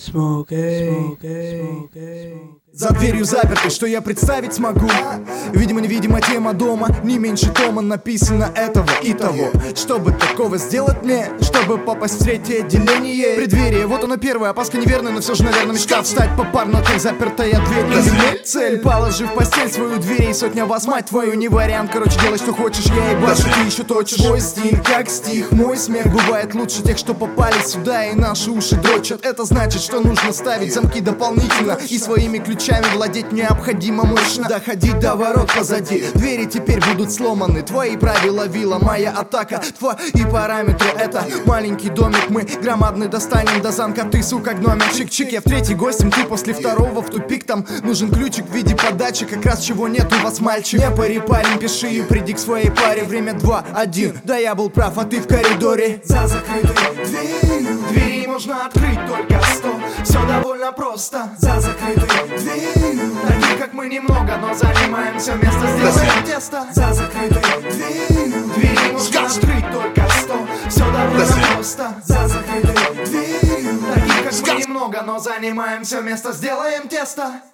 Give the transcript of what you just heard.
За дверью запертой, что я представить смогу? Видимо-невидимо тема дома, не меньше тома написано этого и того. Чтобы такого сделать мне, чтобы попасть в третье отделение. Преддверие, вот оно первое, опаска неверная, но все же, наверное, мечта встать попарно, как запертая дверь. Цель, положи в постель свою дверь, и сотня вас, мать твою, не вариант. Короче, делай, что хочешь, я ебашу, ты еще точишь. Мой стиль, как стих, мой смех бывает лучше тех, что попали сюда и наши уши дрочат. Это значит, что нужно ставить замки дополнительно, и своими ключами владеть необходимо мощно. Доходить до ворот позади, двери теперь будут сломаны. Твои правила вилла, моя атака, твои параметры. Это маленький домик, мы громадный достанем до замка. Ты, сука, гномик, чик-чик, я в третий гостем, ты после второго в тупик. Там нужен ключик в виде подачи, как раз чего нет у вас, мальчик. Не пари, парень, пиши и приди к своей паре. Время 2, 1, да я был прав, а ты в коридоре. За закрытой дверью, двери можно открыть только 100. Все довольно просто. За закрытой дверью, таких как мы немного, но занимаем все место. Сделаем тесто. За закрытой дверью, двери можно открыть только 100. Все довольно просто. За закрытой дверью, таких как мы немного, но занимаем все место. Сделаем тесто.